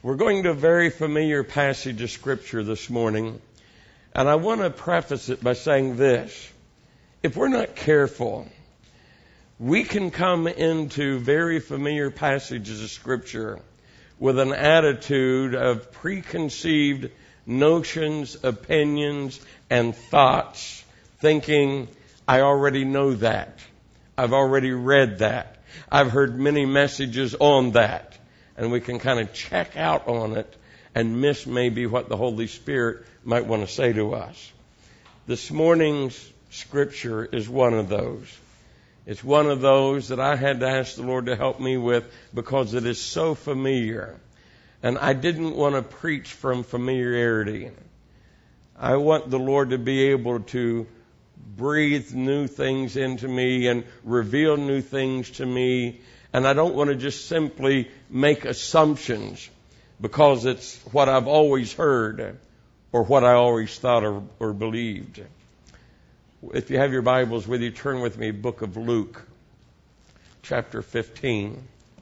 We're going to a very familiar passage of Scripture this morning, and I want to preface it by saying this. If we're not careful, we can come into very familiar passages of Scripture with an attitude of preconceived notions, opinions, and thoughts, thinking, I already know that. I've already read that. I've heard many messages on that. And we can kind of check out on it and miss maybe what the Holy Spirit might want to say to us. This morning's Scripture is one of those. It's one of those that I had to ask the Lord to help me with because it is so familiar. And I didn't want to preach from familiarity. I want the Lord to be able to breathe new things into me and reveal new things to me. And I don't want to just simply make assumptions because it's what I've always heard or what I always thought or believed. If you have your Bibles with you, turn with me, book of Luke, chapter 15.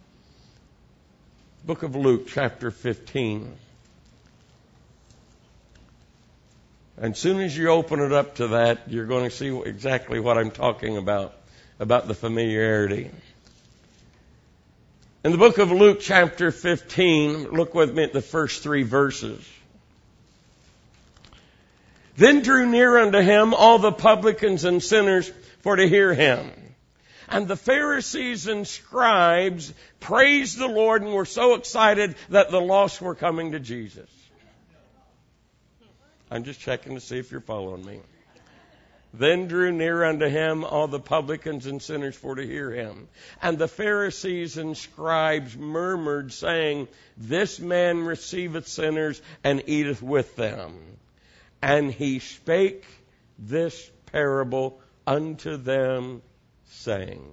Book of Luke, chapter 15. And as soon as you open it up to that, you're going to see exactly what I'm talking about the familiarity. In the book of Luke, chapter 15, look with me at the first 3 verses. Then drew near unto him all the publicans and sinners for to hear him. And the Pharisees and scribes praised the Lord and were so excited that the lost were coming to Jesus. I'm just checking to see if you're following me. Then drew near unto him all the publicans and sinners for to hear him. And the Pharisees and scribes murmured, saying, This man receiveth sinners and eateth with them. And he spake this parable unto them, saying.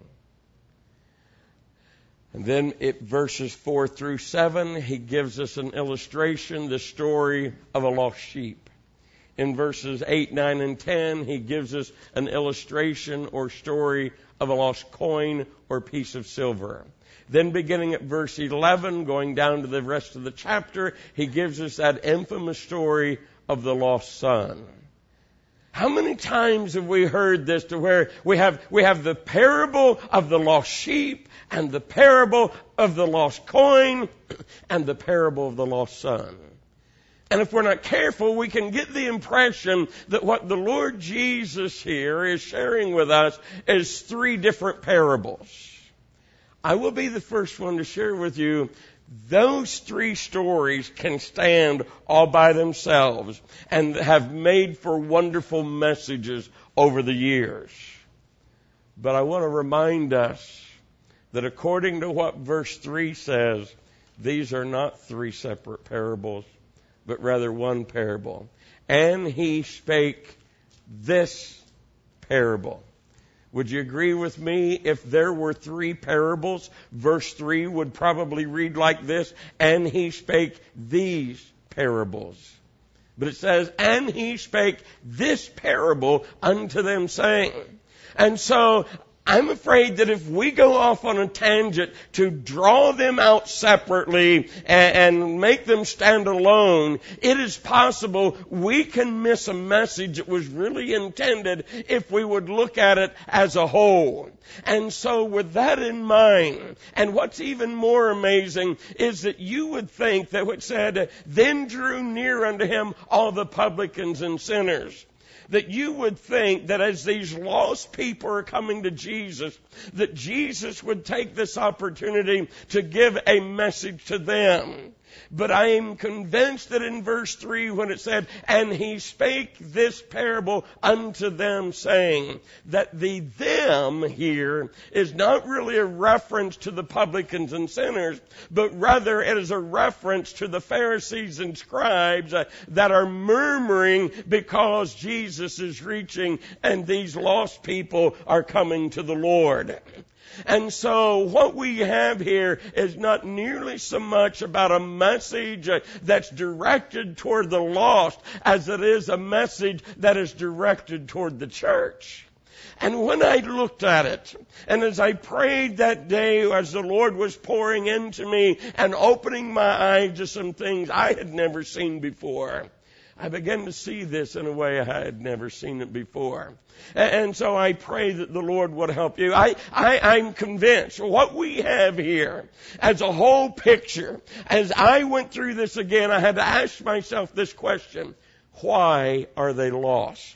And then at verses 4 through 7, he gives us an illustration, the story of a lost sheep. In verses 8, 9, and 10, he gives us an illustration or story of a lost coin or piece of silver. Then beginning at verse 11, going down to the rest of the chapter, he gives us that infamous story of the lost son. How many times have we heard this to where we have the parable of the lost sheep and the parable of the lost coin and the parable of the lost son? And if we're not careful, we can get the impression that what the Lord Jesus here is sharing with us is 3 different parables. I will be the first one to share with you those 3 stories can stand all by themselves and have made for wonderful messages over the years. But I want to remind us that according to what verse 3 says, these are not 3 separate parables, but rather one parable. And he spake this parable. Would you agree with me? If there were 3 parables, verse 3 would probably read like this, and he spake these parables. But it says, and he spake this parable unto them, saying. And so I'm afraid that if we go off on a tangent to draw them out separately and make them stand alone, it is possible we can miss a message that was really intended if we would look at it as a whole. And so with that in mind, and what's even more amazing is that you would think that what said, then drew near unto him all the publicans and sinners, that you would think that as these lost people are coming to Jesus, that Jesus would take this opportunity to give a message to them. But I am convinced that in verse 3 when it said, and he spake this parable unto them, saying, that the them here is not really a reference to the publicans and sinners, but rather it is a reference to the Pharisees and scribes that are murmuring because Jesus is reaching and these lost people are coming to the Lord. And so what we have here is not nearly so much about a message that's directed toward the lost as it is a message that is directed toward the church. And when I looked at it, and as I prayed that day, as the Lord was pouring into me and opening my eyes to some things I had never seen before, I began to see this in a way I had never seen it before. And so I pray that the Lord would help you. I'm convinced what we have here as a whole picture, as I went through this again, I had to ask myself this question: why are they lost?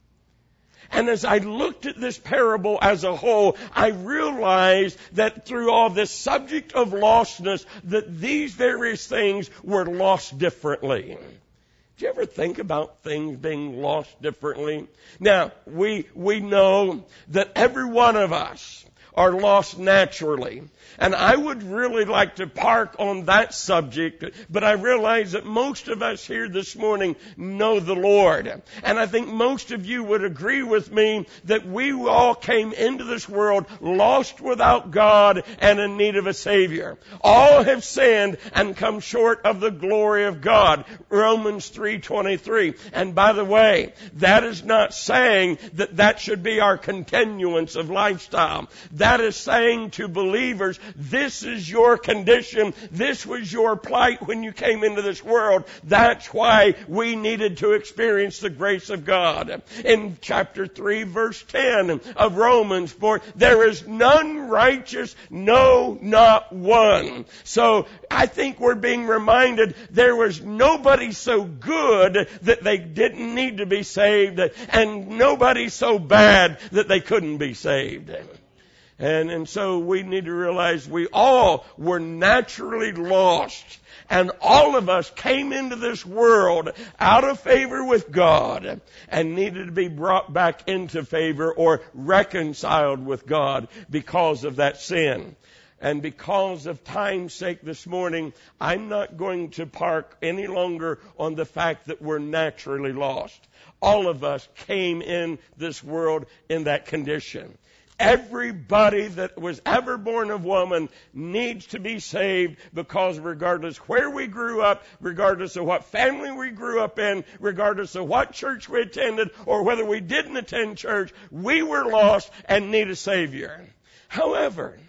And as I looked at this parable as a whole, I realized that through all this subject of lostness, that these various things were lost differently. Do you ever think about things being lost differently? Now, we know that every one of us are lost naturally. And I would really like to park on that subject, but I realize that most of us here this morning know the Lord. And I think most of you would agree with me that we all came into this world lost without God and in need of a Savior. All have sinned and come short of the glory of God. Romans 3:23. And by the way, that is not saying that should be our continuance of lifestyle. That is saying to believers, this is your condition. This was your plight when you came into this world. That's why we needed to experience the grace of God. In chapter 3, verse 10 of Romans, for there is none righteous, no, not one. So I think we're being reminded there was nobody so good that they didn't need to be saved, and nobody so bad that they couldn't be saved. And so we need to realize we all were naturally lost. And all of us came into this world out of favor with God and needed to be brought back into favor or reconciled with God because of that sin. And because of time's sake this morning, I'm not going to park any longer on the fact that we're naturally lost. All of us came in this world in that condition. Everybody that was ever born of woman needs to be saved, because regardless where we grew up, regardless of what family we grew up in, regardless of what church we attended or whether we didn't attend church, we were lost and need a Savior. However,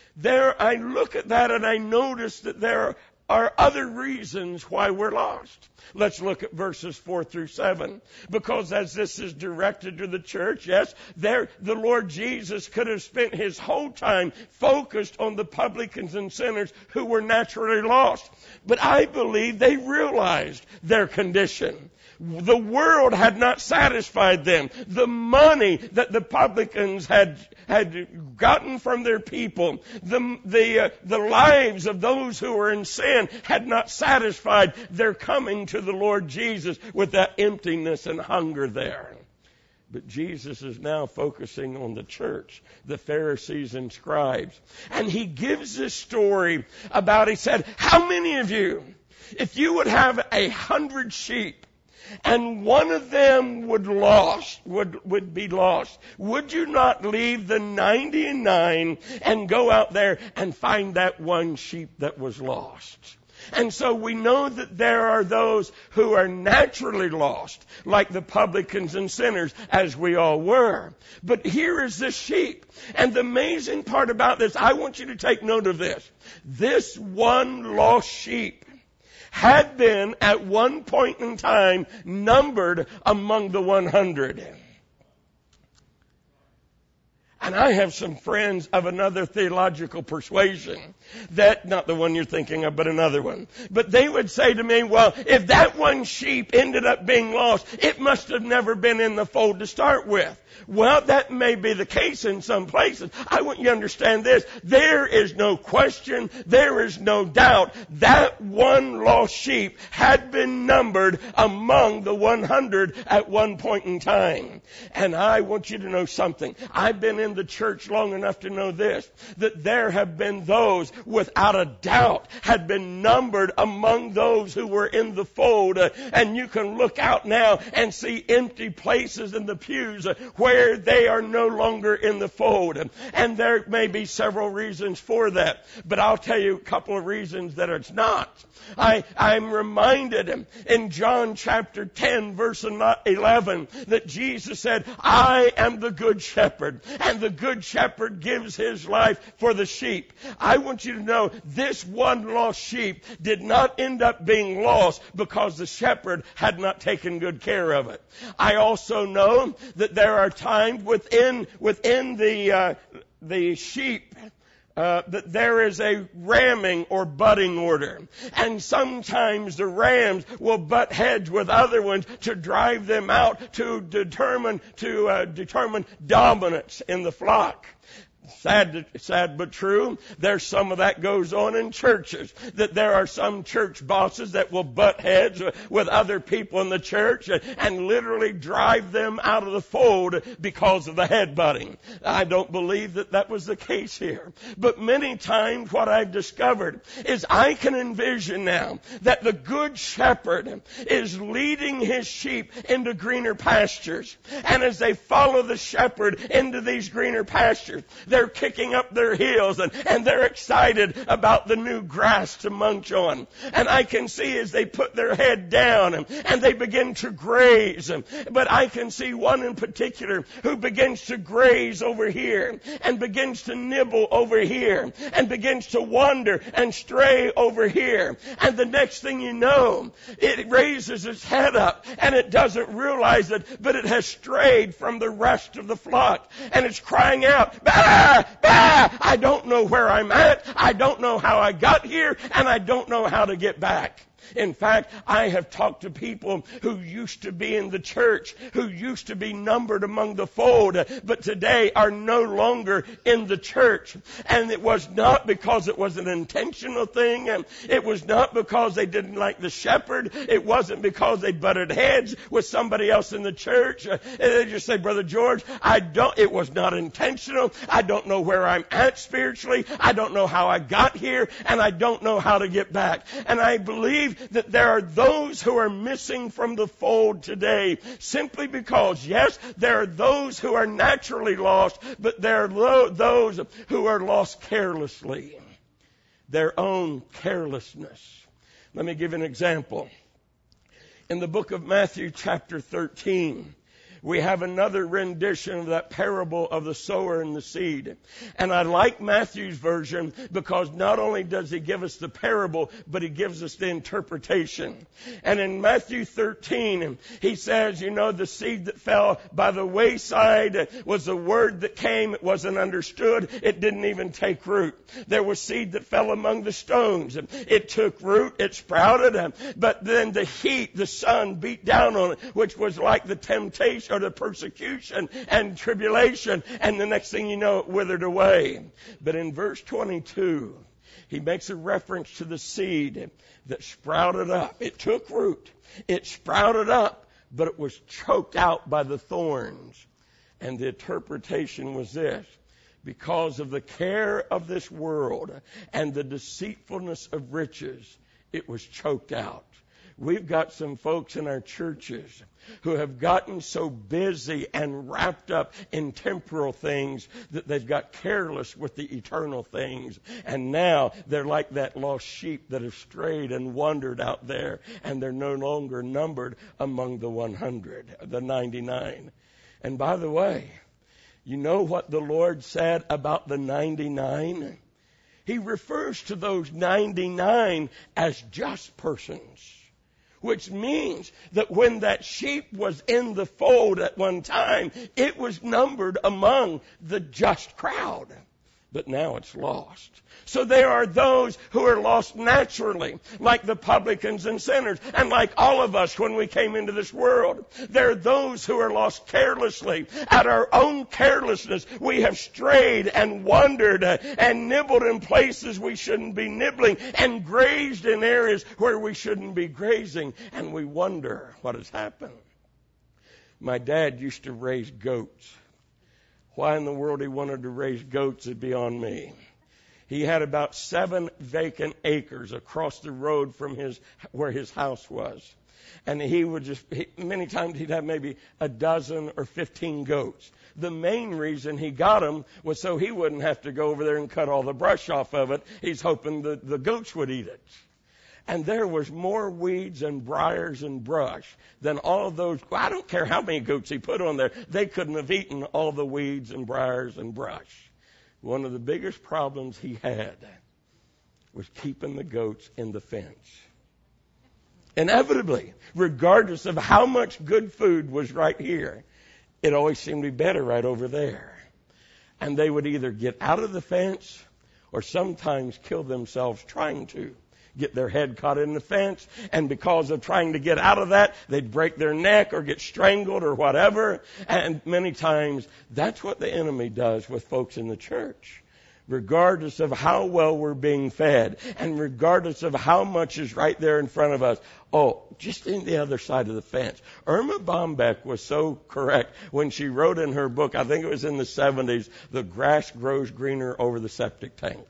I look at that and I notice that there are other reasons why we're lost. Let's look at verses 4 through 7. Because as this is directed to the church, yes, the Lord Jesus could have spent his whole time focused on the publicans and sinners who were naturally lost. But I believe they realized their condition. The world had not satisfied them. The money that the publicans had gotten from their people, the lives of those who were in sin had not satisfied their coming to the Lord Jesus with that emptiness and hunger there. But Jesus is now focusing on the church, the Pharisees and scribes. And he gives this story about, he said, how many of you, if you would have 100 sheep, and one of them would be lost, would you not leave the 99 and go out there and find that one sheep that was lost? And so we know that there are those who are naturally lost, like the publicans and sinners, as we all were. But here is this sheep. And the amazing part about this, I want you to take note of this. This one lost sheep had been at one point in time numbered among the 100. And I have some friends of another theological persuasion, that not the one you're thinking of, but another one. But they would say to me, well, if that one sheep ended up being lost, it must have never been in the fold to start with. Well, that may be the case in some places. I want you to understand this. There is no question, there is no doubt, that one lost sheep had been numbered among the 100 at one point in time. And I want you to know something. I've been in in the church long enough to know this, that there have been those without a doubt had been numbered among those who were in the fold. And you can look out now and see empty places in the pews where they are no longer in the fold. And there may be several reasons for that, but I'll tell you a couple of reasons that it's not. I'm reminded in John chapter 10 verse 11 that Jesus said, I am the good shepherd, and the good shepherd gives his life for the sheep. I want you to know this one lost sheep did not end up being lost because the shepherd had not taken good care of it. I also know that there are times within the sheep that there is a ramming or butting order. And sometimes the rams will butt heads with other ones to drive them out to determine dominance in the flock. Sad but true. There's some of that goes on in churches. That there are some church bosses that will butt heads with other people in the church and literally drive them out of the fold because of the headbutting. I don't believe that was the case here. But many times what I've discovered is I can envision now that the good shepherd is leading his sheep into greener pastures. And as they follow the shepherd into these greener pastures, they're kicking up their heels and they're excited about the new grass to munch on. And I can see as they put their head down and they begin to graze. But I can see one in particular who begins to graze over here and begins to nibble over here and begins to wander and stray over here. And the next thing you know, it raises its head up and it doesn't realize it, but it has strayed from the rest of the flock. And it's crying out, bah! Bah! I don't know where I'm at. I don't know how I got here, and I don't know how to get back. In fact, I have talked to people who used to be in the church, who used to be numbered among the fold, but today are no longer in the church. And it was not because it was an intentional thing. And it was not because they didn't like the shepherd. It wasn't because they butted heads with somebody else in the church. And they just say, Brother George, it was not intentional. I don't know where I'm at spiritually. I don't know how I got here, and I don't know how to get back. And I believe that there are those who are missing from the fold today simply because, yes, there are those who are naturally lost, but there are those who are lost carelessly. Their own carelessness. Let me give you an example. In the book of Matthew chapter 13, we have another rendition of that parable of the sower and the seed. And I like Matthew's version because not only does he give us the parable, but he gives us the interpretation. And in Matthew 13, he says, the seed that fell by the wayside was a word that came. It wasn't understood. It didn't even take root. There was seed that fell among the stones. It took root. It sprouted. But then the heat, the sun beat down on it, which was like the temptation or the persecution and tribulation, and the next thing you know, it withered away. But in verse 22, he makes a reference to the seed that sprouted up. It took root. It sprouted up, but it was choked out by the thorns. And the interpretation was this: because of the care of this world and the deceitfulness of riches, it was choked out. We've got some folks in our churches who have gotten so busy and wrapped up in temporal things that they've got careless with the eternal things. And now they're like that lost sheep that have strayed and wandered out there, and they're no longer numbered among the 100, the 99. And by the way, you know what the Lord said about the 99? He refers to those 99 as just persons. Which means that when that sheep was in the fold at one time, it was numbered among the just crowd. But now it's lost. So there are those who are lost naturally, like the publicans and sinners, and like all of us when we came into this world. There are those who are lost carelessly. At our own carelessness, we have strayed and wandered and nibbled in places we shouldn't be nibbling and grazed in areas where we shouldn't be grazing, and we wonder what has happened. My dad used to raise goats. Why in the world he wanted to raise goats is beyond me. He had about 7 vacant acres across the road from where his house was. And he would many times he'd have maybe a dozen or 15 goats. The main reason he got them was so he wouldn't have to go over there and cut all the brush off of it. He's hoping the goats would eat it. And there was more weeds and briars and brush than all of those. I don't care how many goats he put on there. They couldn't have eaten all the weeds and briars and brush. One of the biggest problems he had was keeping the goats in the fence. Inevitably, regardless of how much good food was right here, it always seemed to be better right over there. And they would either get out of the fence or sometimes kill themselves trying to get their head caught in the fence. And because of trying to get out of that, they'd break their neck or get strangled or whatever. And many times that's what the enemy does with folks in the church. Regardless of how well we're being fed and regardless of how much is right there in front of us. Oh, just in the other side of the fence. Irma Bombeck was so correct when she wrote in her book, I think it was in the 70s, the grass grows greener over the septic tank.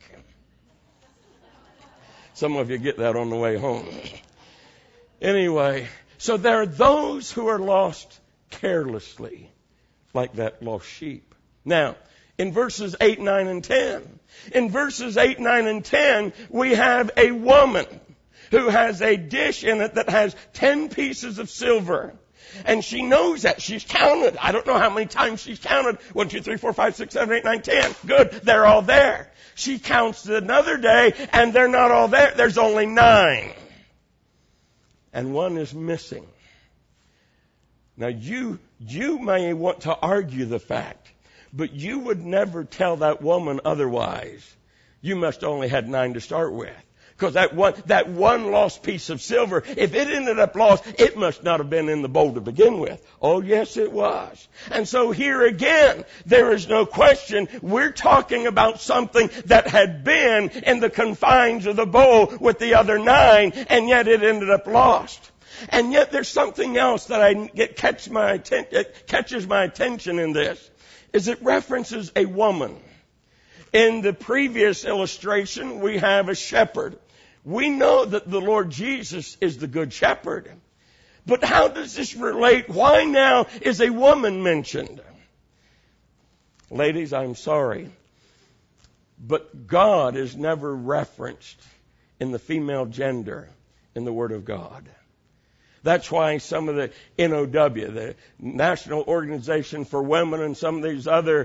Some of you get that on the way home. Anyway, so there are those who are lost carelessly, like that lost sheep. Now, in verses 8, 9, and 10. In verses 8, 9, and 10, we have a woman who has a dish in it that has 10 pieces of silver. And she knows that. She's counted. I don't know how many times she's counted. 1, 2, 3, 4, 5, 6, 7, 8, 9, 10. Good. They're all there. She counts another day, and they're not all there. There's only 9. And one is missing. Now, you may want to argue the fact, but you would never tell that woman otherwise. You must only had 9 to start with. Because that one lost piece of silver, if it ended up lost, it must not have been in the bowl to begin with. Oh, yes, it was. And so here again, there is no question. We're talking about something that had been in the confines of the bowl with the other 9, and yet it ended up lost. And yet there's something else that catches my attention in this, is it references a woman. In the previous illustration, we have a shepherd. We know that the Lord Jesus is the good shepherd. But how does this relate? Why now is a woman mentioned? Ladies, I'm sorry, but God is never referenced in the female gender in the Word of God. That's why some of the NOW, the National Organization for Women, and some of these other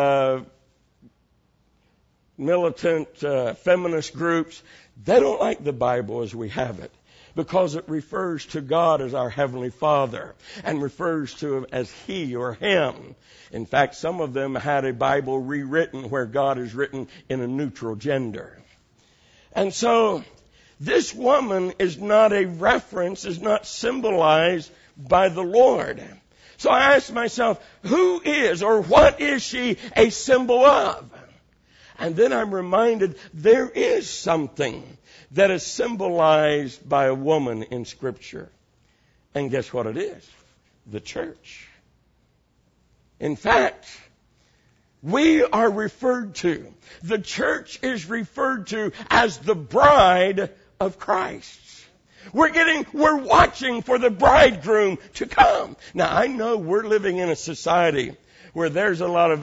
militant feminist groups, they don't like the Bible as we have it, because it refers to God as our Heavenly Father and refers to Him as He or Him. In fact, some of them had a Bible rewritten where God is written in a neutral gender. And so this woman is not a reference, is not symbolized by the Lord. So I asked myself, who is or what is she a symbol of? And then I'm reminded there is something that is symbolized by a woman in Scripture. And guess what it is? The church. In fact, we are referred to, the church is referred to as the bride of Christ. We're watching for the bridegroom to come. Now, I know we're living in a society where there's a lot of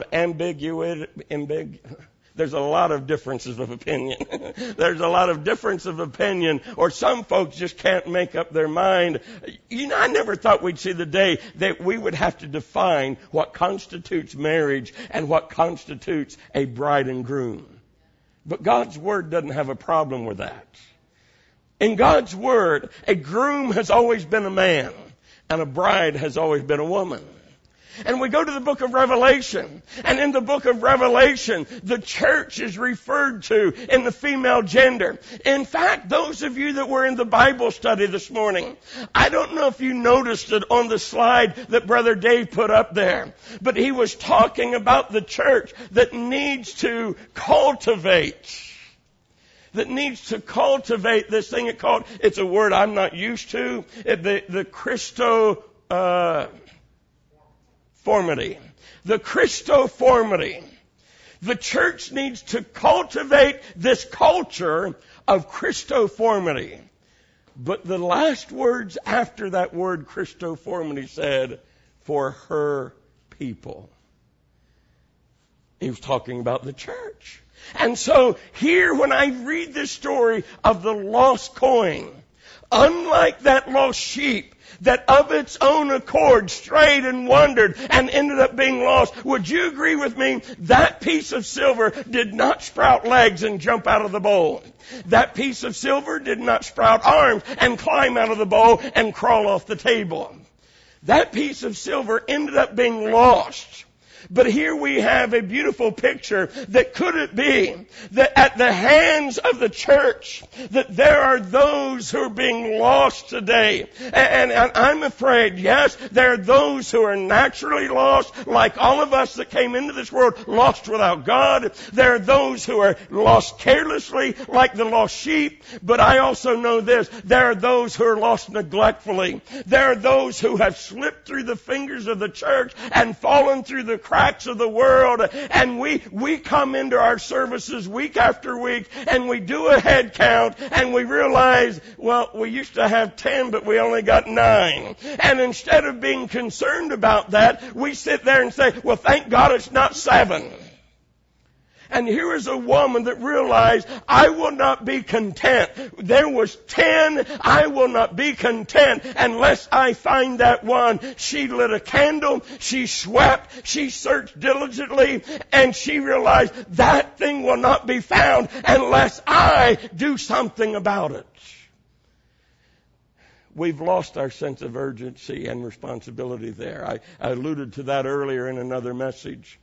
there's a lot of differences of opinion. There's a lot of difference of opinion, or some folks just can't make up their mind. You know, I never thought we'd see the day that we would have to define what constitutes marriage and what constitutes a bride and groom. But God's Word doesn't have a problem with that. In God's Word, a groom has always been a man, and a bride has always been a woman. And we go to the book of Revelation. And in the book of Revelation, the church is referred to in the female gender. In fact, those of you that were in the Bible study this morning, I don't know if you noticed it on the slide that Brother Dave put up there, but he was talking about the church that needs to cultivate this thing it's a word I'm not used to, the Christo, Christoformity. The Christoformity. The church needs to cultivate this culture of Christoformity. But the last words after that word Christoformity said, for her people. He was talking about the church. And so here when I read this story of the lost coin, unlike that lost sheep that of its own accord strayed and wandered and ended up being lost, would you agree with me? That piece of silver did not sprout legs and jump out of the bowl. That piece of silver did not sprout arms and climb out of the bowl and crawl off the table. That piece of silver ended up being lost. But here we have a beautiful picture that could it be that at the hands of the church that there are those who are being lost today. And I'm afraid, yes, there are those who are naturally lost, like all of us that came into this world lost without God. There are those who are lost carelessly, like the lost sheep. But I also know this, there are those who are lost neglectfully. There are those who have slipped through the fingers of the church and fallen through the cracks of the world, and we come into our services week after week and we do a head count and we realize, well, we used to have 10 but we only got 9. And instead of being concerned about that, we sit there and say, well, thank God it's not 7. And here is a woman that realized, I will not be content. There was 10. I will not be content unless I find that one. She lit a candle. She swept. She searched diligently. And she realized that thing will not be found unless I do something about it. We've lost our sense of urgency and responsibility there. I alluded to that earlier in another message.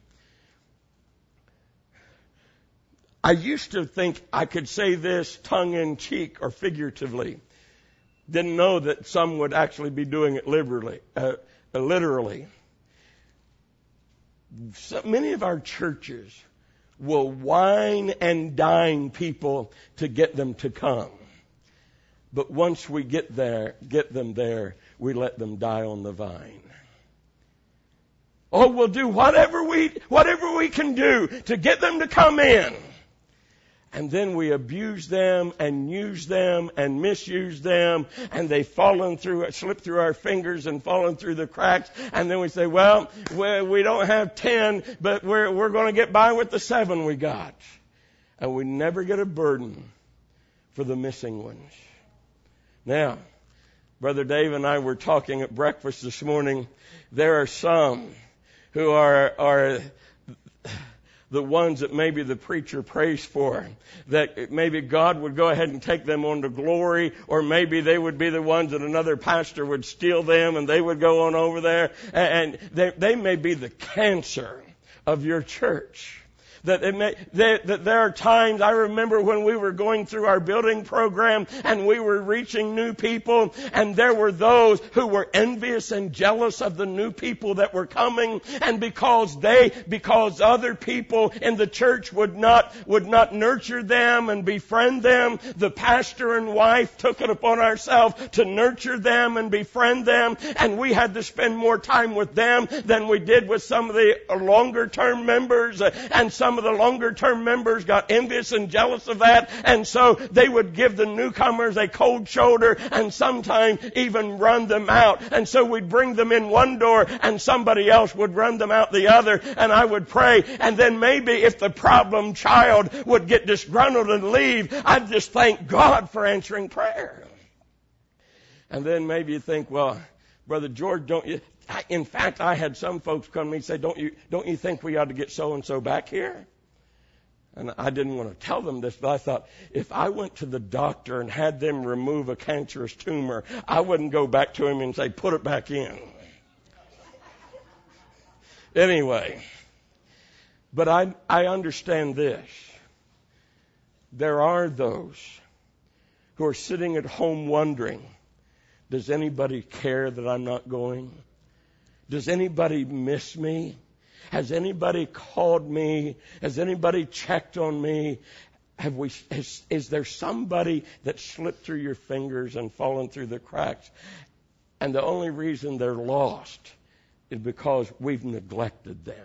I used to think I could say this tongue-in-cheek or figuratively. Didn't know that some would actually be doing it literally. So many of our churches will wine and dine people to get them to come. But once we get them there, we let them die on the vine. Oh, we'll do whatever we can do to get them to come in. And then we abuse them and use them and misuse them, and they've slipped through our fingers and fallen through the cracks. And then we say, well, we don't have 10, but we're going to get by with the 7 we got. And we never get a burden for the missing ones. Now, Brother Dave and I were talking at breakfast this morning. There are some who are the ones that maybe the preacher prays for, that maybe God would go ahead and take them on to glory, or maybe they would be the ones that another pastor would steal them and they would go on over there, and they may be the cancer of your church. That there are times, I remember when we were going through our building program and we were reaching new people, and there were those who were envious and jealous of the new people that were coming, and because other people in the church would not nurture them and befriend them, the pastor and wife took it upon ourselves to nurture them and befriend them, and we had to spend more time with them than we did with some of the longer term members, and some of the longer term members got envious and jealous of that, and so they would give the newcomers a cold shoulder and sometimes even run them out. And so we'd bring them in one door and somebody else would run them out the other, and I would pray, and then maybe if the problem child would get disgruntled and leave, I'd just thank God for answering prayer. And then maybe you think, well, Brother George, in fact, I had some folks come to me and say, don't you think we ought to get so-and-so back here? And I didn't want to tell them this, but I thought, if I went to the doctor and had them remove a cancerous tumor, I wouldn't go back to him and say, put it back in. Anyway, but I understand this. There are those who are sitting at home wondering, does anybody care that I'm not going? Does anybody miss me? Has anybody called me? Has anybody checked on me? Is there somebody that slipped through your fingers and fallen through the cracks? And the only reason they're lost is because we've neglected them.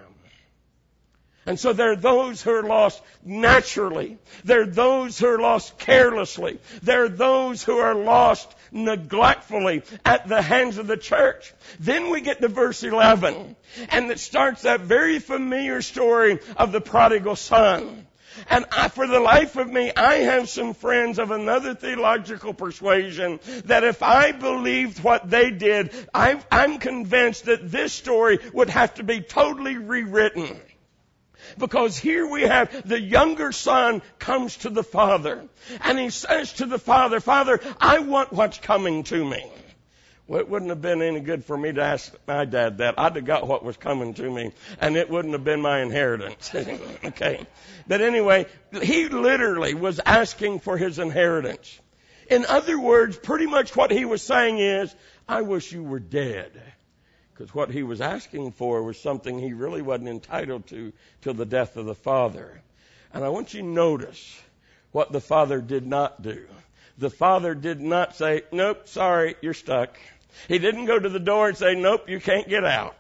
And so there are those who are lost naturally. There are those who are lost carelessly. There are those who are lost neglectfully at the hands of the church. Then we get to verse 11, and it starts that very familiar story of the prodigal son. And for the life of me, I have some friends of another theological persuasion that if I believed what they did, I'm convinced that this story would have to be totally rewritten. Because here we have the younger son comes to the father, and he says to the father, Father, I want what's coming to me. Well, it wouldn't have been any good for me to ask my dad that. I'd have got what was coming to me, and it wouldn't have been my inheritance. Okay. But anyway, he literally was asking for his inheritance. In other words, pretty much what he was saying is, I wish you were dead. Because what he was asking for was something he really wasn't entitled to till the death of the father. And I want you to notice what the father did not do. The father did not say, nope, sorry, you're stuck. He didn't go to the door and say, nope, you can't get out.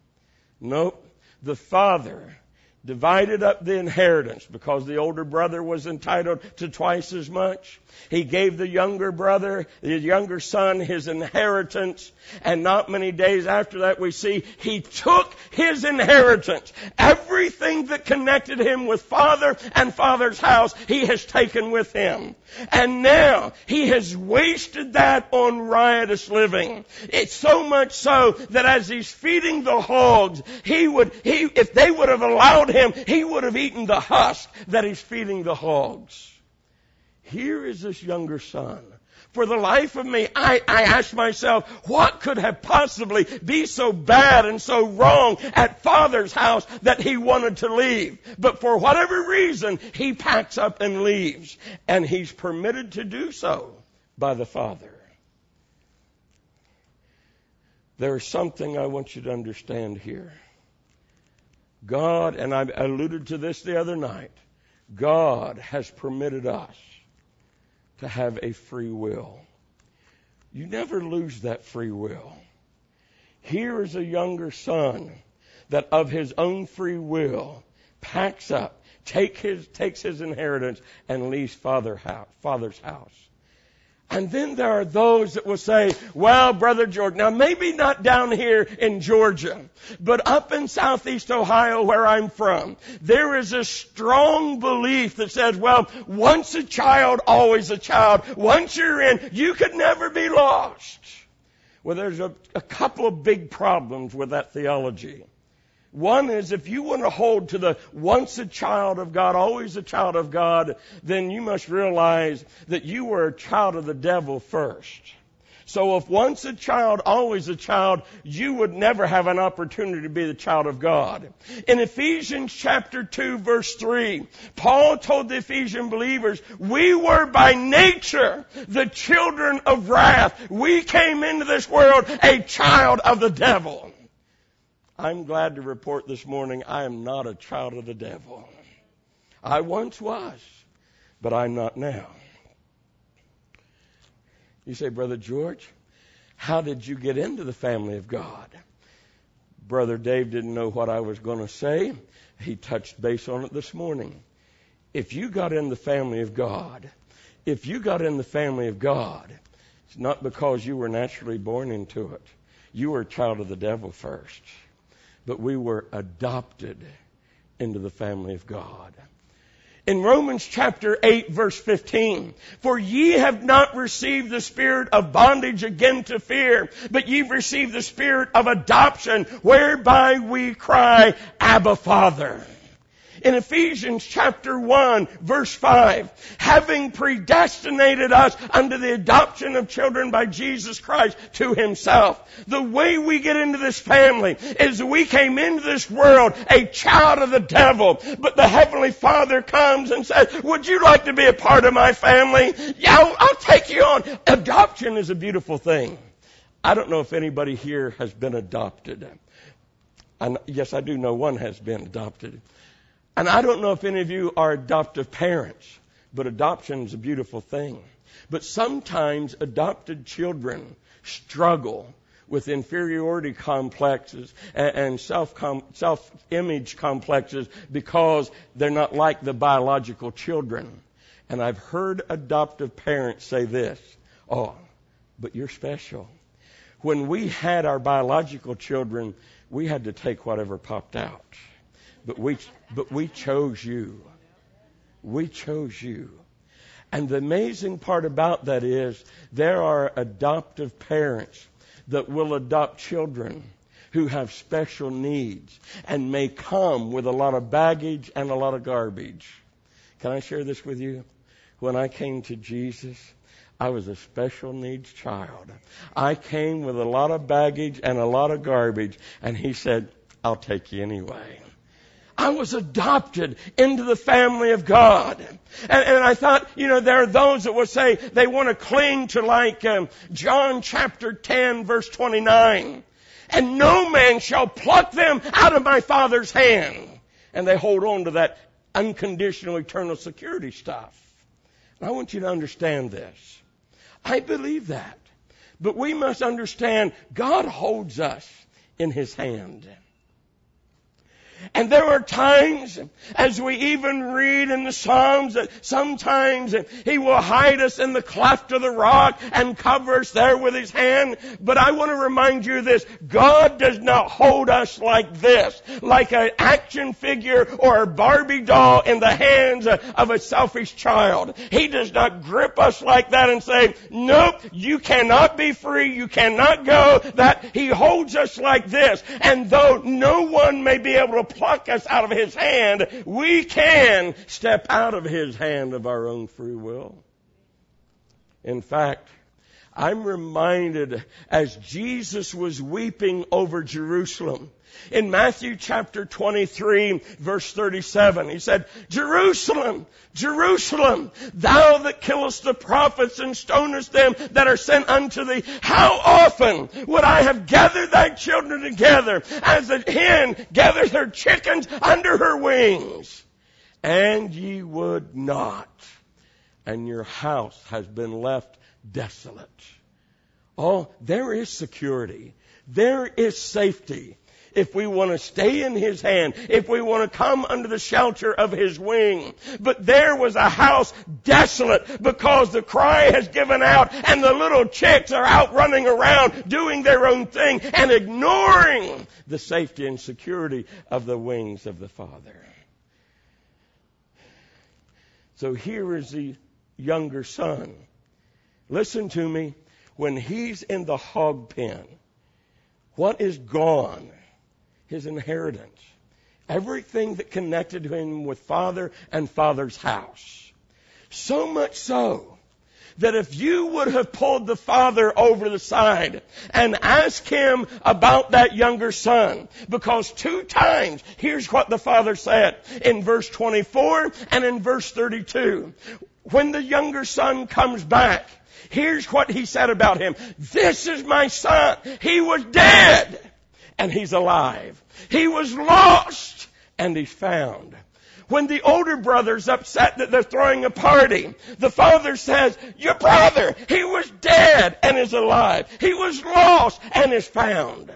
Nope. The father divided up the inheritance because the older brother was entitled to twice as much. He gave the younger brother, the younger son, his inheritance. And not many days after that we see he took his inheritance. Everything that connected him with father and father's house, he has taken with him. And now he has wasted that on riotous living. It's so much so that as he's feeding the hogs, if they would have allowed him, he would have eaten the husk that he's feeding the hogs. Here is this younger son. For the life of me, I ask myself, what could have possibly be so bad and so wrong at father's house that he wanted to leave? But for whatever reason, he packs up and leaves. And he's permitted to do so by the father. There is something I want you to understand here. God, and I alluded to this the other night, God has permitted us to have a free will. You never lose that free will. Here is a younger son that of his own free will packs up, takes his inheritance, and leaves father's house. And then there are those that will say, well, Brother George, now maybe not down here in Georgia, but up in southeast Ohio where I'm from, there is a strong belief that says, well, once a child, always a child. Once you're in, you could never be lost. Well, there's a couple of big problems with that theology. One is if you want to hold to the once a child of God, always a child of God, then you must realize that you were a child of the devil first. So if once a child, always a child, you would never have an opportunity to be the child of God. In Ephesians chapter 2 verse 3, Paul told the Ephesian believers, we were by nature the children of wrath. We came into this world a child of the devil. I'm glad to report this morning I am not a child of the devil. I once was, but I'm not now. You say, Brother George, how did you get into the family of God? Brother Dave didn't know what I was going to say. He touched base on it this morning. If you got in the family of God, it's not because you were naturally born into it. You were a child of the devil first. But we were adopted into the family of God. In Romans chapter 8 verse 15, for ye have not received the spirit of bondage again to fear, but ye've received the spirit of adoption, whereby we cry, Abba, Father. In Ephesians chapter 1 verse 5, having predestinated us unto the adoption of children by Jesus Christ to himself. The way we get into this family is we came into this world a child of the devil, but the Heavenly Father comes and says, would you like to be a part of my family? Yeah, I'll take you on. Adoption is a beautiful thing. I don't know if anybody here has been adopted. And yes, I do know one has been adopted. And I don't know if any of you are adoptive parents, but adoption is a beautiful thing. But sometimes adopted children struggle with inferiority complexes and self-image complexes because they're not like the biological children. And I've heard adoptive parents say this, "Oh, but you're special." When we had our biological children, we had to take whatever popped out. But we chose you. We chose you. And the amazing part about that is there are adoptive parents that will adopt children who have special needs and may come with a lot of baggage and a lot of garbage. Can I share this with you? When I came to Jesus, I was a special needs child. I came with a lot of baggage and a lot of garbage, and He said, "I'll take you anyway." I was adopted into the family of God. And I thought, there are those that will say they want to cling to like John chapter 10 verse 29. "And no man shall pluck them out of my Father's hand." And they hold on to that unconditional eternal security stuff. And I want you to understand this. I believe that. But we must understand God holds us in His hand. And there are times, as we even read in the Psalms, that sometimes He will hide us in the cleft of the rock and cover us there with His hand. But I want to remind you this, God does not hold us like this, like an action figure or a Barbie doll in the hands of a selfish child. He does not grip us like that and say, "Nope, you cannot be free, you cannot go." That He holds us like this. And though no one may be able to pluck us out of His hand, we can step out of His hand of our own free will. In fact, I'm reminded as Jesus was weeping over Jerusalem, in Matthew chapter 23, verse 37, He said, "Jerusalem, Jerusalem, thou that killest the prophets and stonest them that are sent unto thee, how often would I have gathered thy children together as a hen gathers her chickens under her wings? And ye would not, and your house has been left desolate." Oh, there is security. There is safety. If we want to stay in His hand, if we want to come under the shelter of His wing. But there was a house desolate because the cry has given out and the little chicks are out running around doing their own thing and ignoring the safety and security of the wings of the Father. So here is the younger son. Listen to me. When he's in the hog pen, what is gone? His inheritance. Everything that connected him with Father and Father's house. So much so that if you would have pulled the father over the side and asked him about that younger son, because 2 times, here's what the father said in verse 24 and in verse 32. When the younger son comes back, here's what he said about him. "This is my son. He was dead, and he's alive. He was lost, and he's found." When the older brother's upset that they're throwing a party, the father says, "Your brother, he was dead and is alive. He was lost and is found."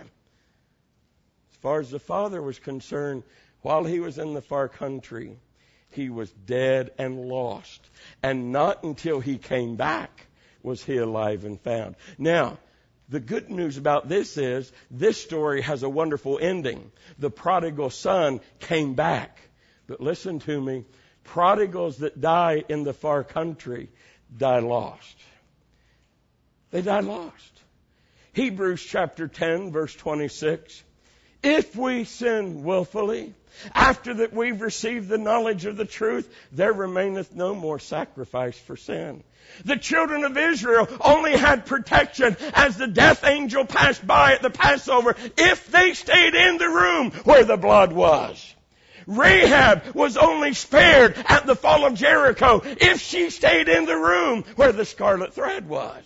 As far as the father was concerned, while he was in the far country, he was dead and lost. And not until he came back was he alive and found. Now, the good news about this is this story has a wonderful ending. The prodigal son came back. But listen to me. Prodigals that die in the far country die lost. They die lost. Hebrews chapter 10, verse 26. "If we sin willfully, after that we've received the knowledge of the truth, there remaineth no more sacrifice for sin." The children of Israel only had protection as the death angel passed by at the Passover if they stayed in the room where the blood was. Rahab was only spared at the fall of Jericho if she stayed in the room where the scarlet thread was.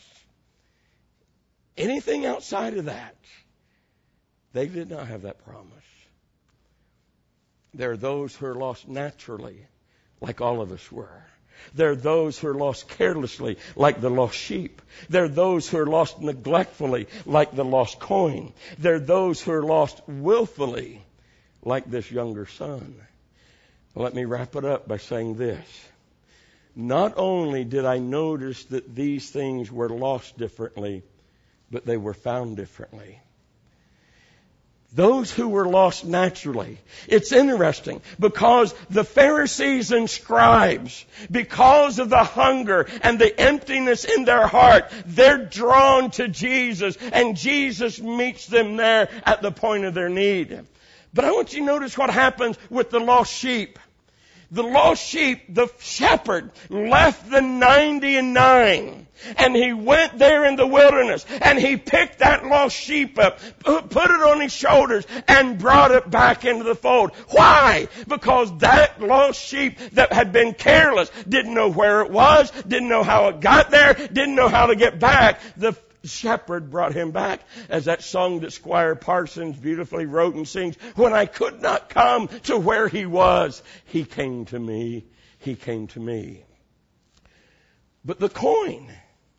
Anything outside of that, they did not have that promise. There are those who are lost naturally, like all of us were. There are those who are lost carelessly, like the lost sheep. There are those who are lost neglectfully, like the lost coin. There are those who are lost willfully, like this younger son. Let me wrap it up by saying this. Not only did I notice that these things were lost differently, but they were found differently. Those who were lost naturally. It's interesting because the Pharisees and scribes, because of the hunger and the emptiness in their heart, they're drawn to Jesus, and Jesus meets them there at the point of their need. But I want you to notice what happens with the lost sheep. The lost sheep, the shepherd, left the 99, and he went there in the wilderness, and he picked that lost sheep up, put it on his shoulders, and brought it back into the fold. Why? Because that lost sheep that had been careless, didn't know where it was, didn't know how it got there, didn't know how to get back. The shepherd brought him back, as that song that Squire Parsons beautifully wrote and sings. When I could not come to where he was, he came to me. He came to me. But the coin,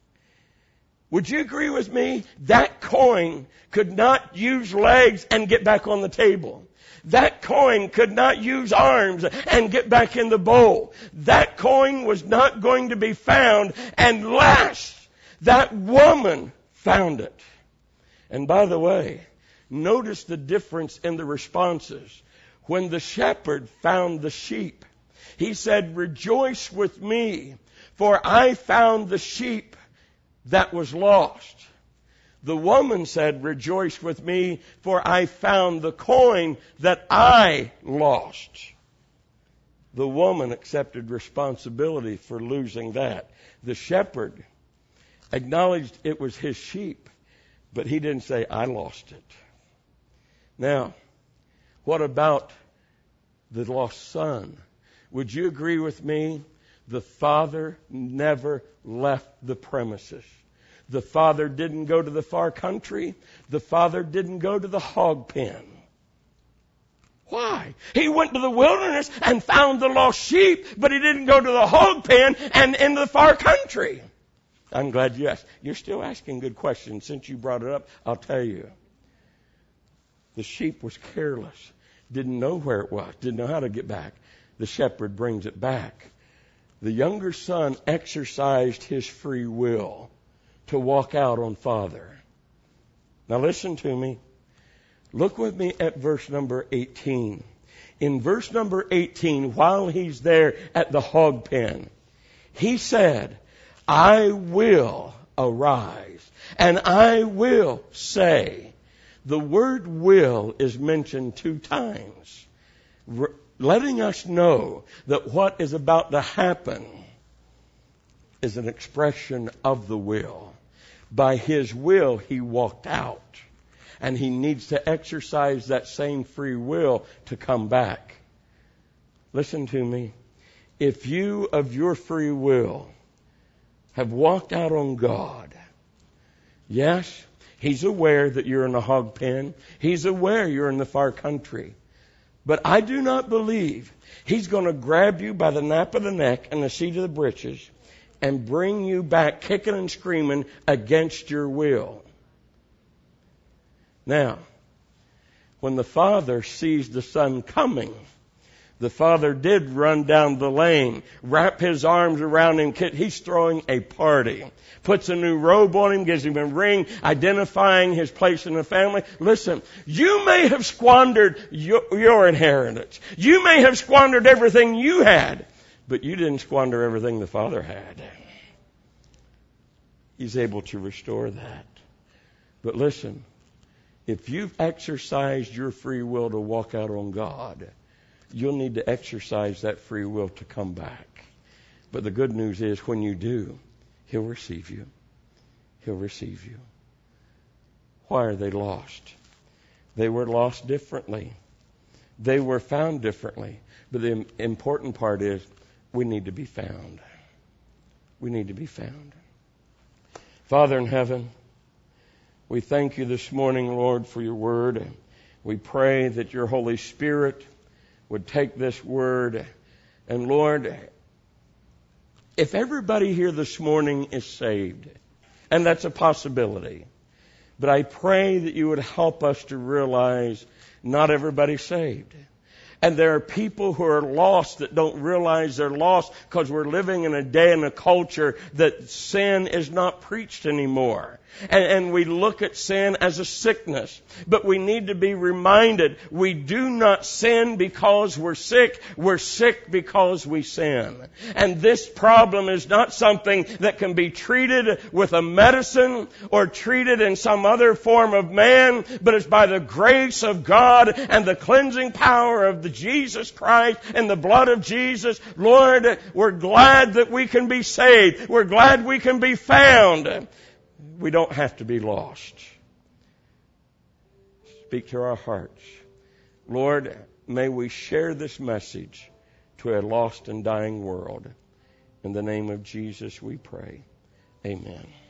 would you agree with me? That coin could not use legs and get back on the table. That coin could not use arms and get back in the bowl. That coin was not going to be found unless that woman found it. And by the way, notice the difference in the responses. When the shepherd found the sheep, he said, "Rejoice with me, for I found the sheep that was lost." The woman said, "Rejoice with me, for I found the coin that I lost." The woman accepted responsibility for losing that. The shepherd acknowledged it was his sheep, but he didn't say, "I lost it." Now, what about the lost son? Would you agree with me? The father never left the premises. The father didn't go to the far country. The father didn't go to the hog pen. Why? He went to the wilderness and found the lost sheep, but he didn't go to the hog pen and into the far country. I'm glad you asked. You're still asking good questions. Since you brought it up, I'll tell you. The sheep was careless. Didn't know where it was. Didn't know how to get back. The shepherd brings it back. The younger son exercised his free will to walk out on father. Now listen to me. Look with me at verse number 18. In verse number 18, while he's there at the hog pen, he said, "I will arise, and I will say." The word "will" is mentioned 2 times, letting us know that what is about to happen is an expression of the will. By his will, he walked out, and he needs to exercise that same free will to come back. Listen to me. If you, of your free will, have walked out on God, yes, he's aware that you're in a hog pen. He's aware you're in the far country. But I do not believe he's going to grab you by the nape of the neck and the seat of the breeches and bring you back kicking and screaming against your will. Now, when the father sees the son coming, the father did run down the lane, wrap his arms around him. He's throwing a party. Puts a new robe on him, gives him a ring, identifying his place in the family. Listen, you may have squandered your inheritance. You may have squandered everything you had, but you didn't squander everything the father had. He's able to restore that. But listen, if you've exercised your free will to walk out on God, you'll need to exercise that free will to come back. But the good news is when you do, He'll receive you. He'll receive you. Why are they lost? They were lost differently. They were found differently. But the important part is we need to be found. We need to be found. Father in heaven, we thank you this morning, Lord, for your word. We pray that your Holy Spirit would take this word and, Lord, If everybody here this morning is saved, and that's a possibility, but I pray that you would help us to realize not everybody's saved. And there are people who are lost that don't realize they're lost because we're living in a day and a culture that sin is not preached anymore. And we look at sin as a sickness. But we need to be reminded we do not sin because we're sick. We're sick because we sin. And this problem is not something that can be treated with a medicine or treated in some other form of man, but it's by the grace of God and the cleansing power of the Jesus Christ and the blood of Jesus. Lord, we're glad that we can be saved. We're glad we can be found. We don't have to be lost. Speak to our hearts. Lord, may we share this message to a lost and dying world. In the name of Jesus we pray. Amen.